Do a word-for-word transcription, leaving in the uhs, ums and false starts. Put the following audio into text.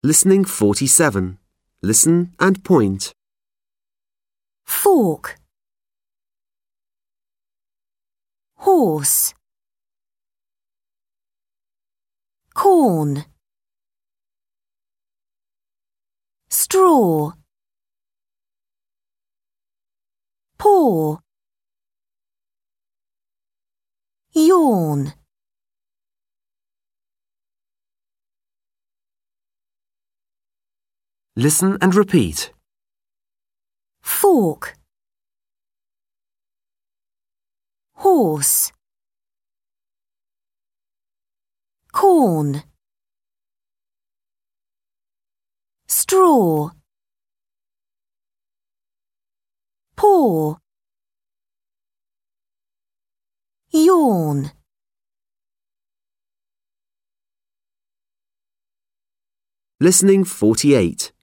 Listening forty-seven. Listen and point. Fork. Horse. Corn. Straw. Paw. Yawn. Listen and repeat. Fork. Horse. Corn. Straw. Paw. Yawn. Listening forty-eight.